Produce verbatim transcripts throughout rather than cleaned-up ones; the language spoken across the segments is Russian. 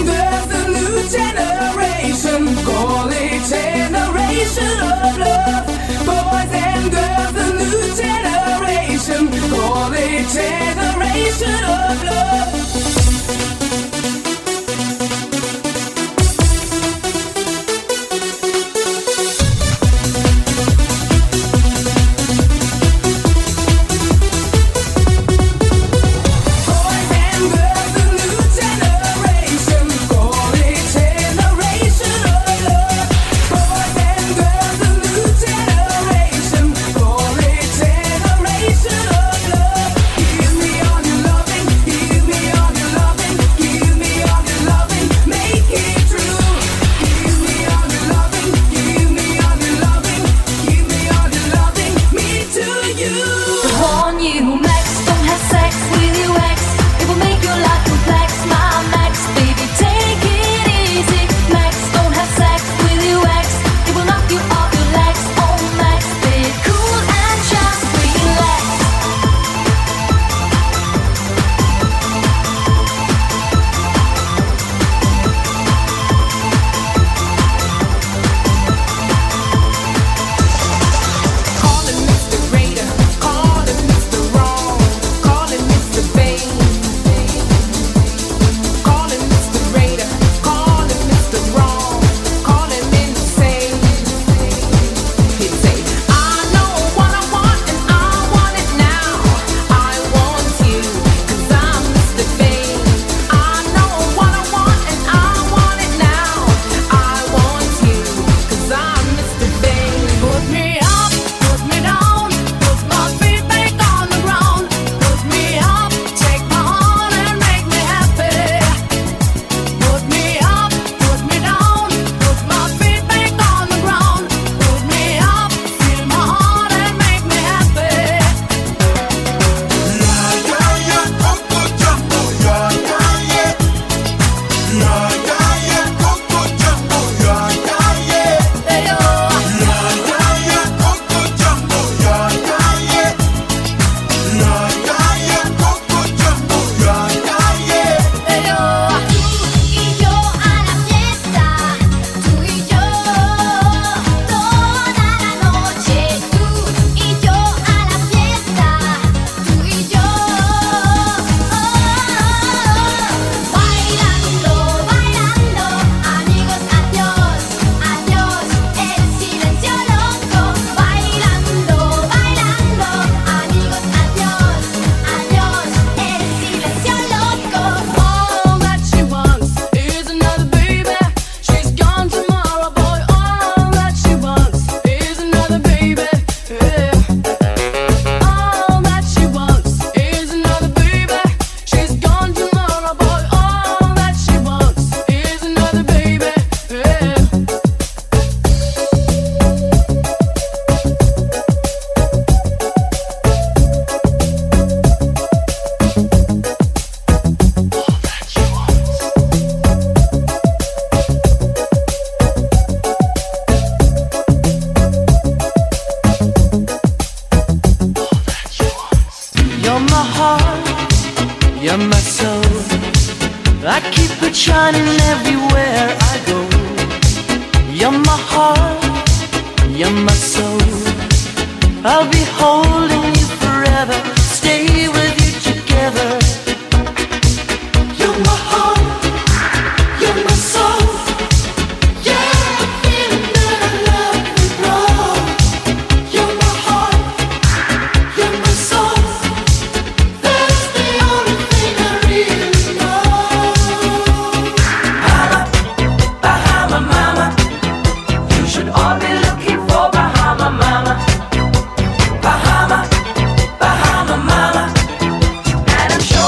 girls, the new generation, call it generation of love. Boys and girls, the new generation, call it generation of love. Bahama, Bahama mama, and I'm sure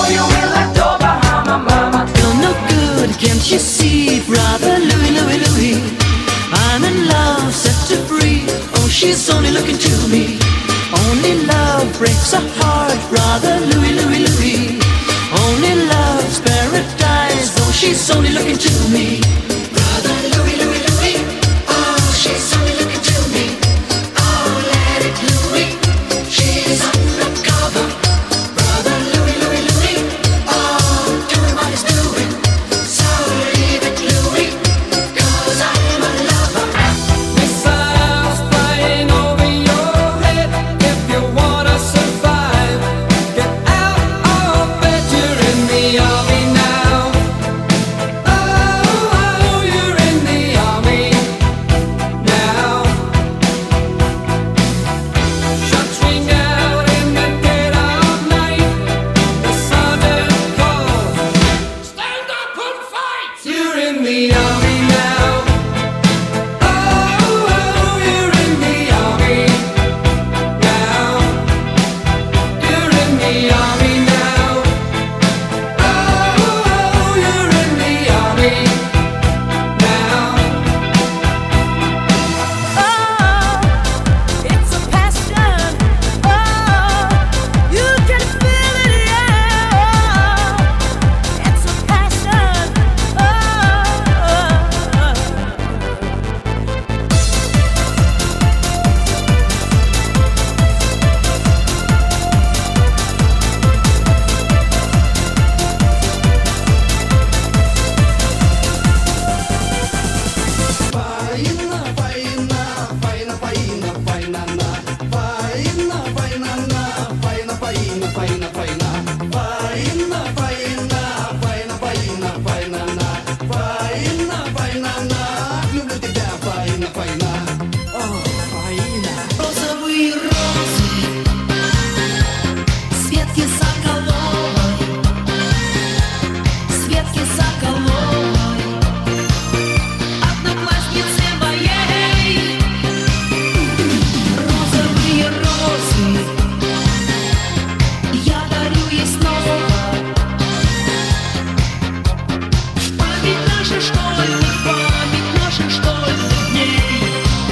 школьных, память наших школьных дней.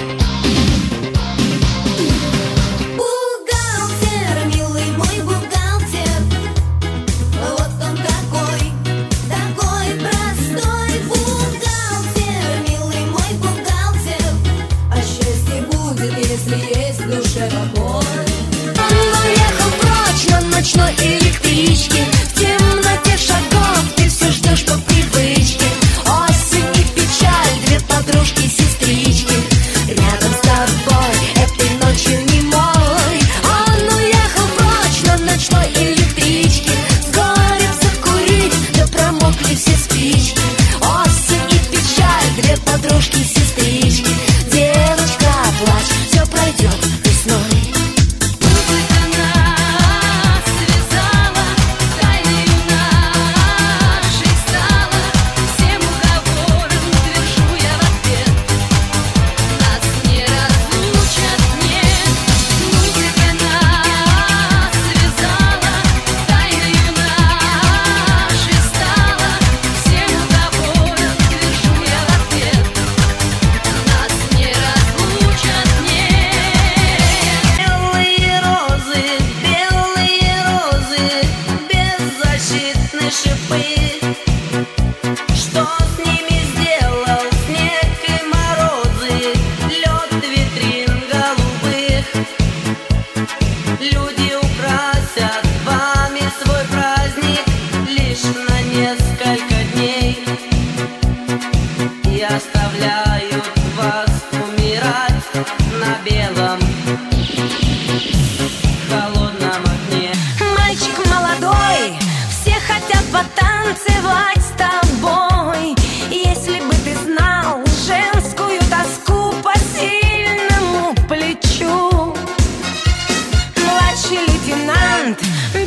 Бухгалтер, милый мой бухгалтер, вот он такой, такой простой. Бухгалтер, милый мой бухгалтер, а счастье будет, если есть в душе покой. Он уехал прочь на ночной электричке, в темноте шагов ты все ждешь по привычке. Осень и печаль, две подружки-сестрички, рядом с тобой этой ночью немой. Он уехал прочь на ночной электричке, с горем закурить, да промокли все спички. Осень и печаль, две подружки-сестрички, девочка, плачь, все пройдет весной. Что с ними сделал снег и морозы, лед витрин голубых? Люди украсят вами свой праздник лишь на несколько дней и оставляют вас умирать на белом холодном окне. Мальчик молодой, все хотят потанцевать с тобой. Если бы ты знал женскую тоску по сильному плечу. Младший лейтенант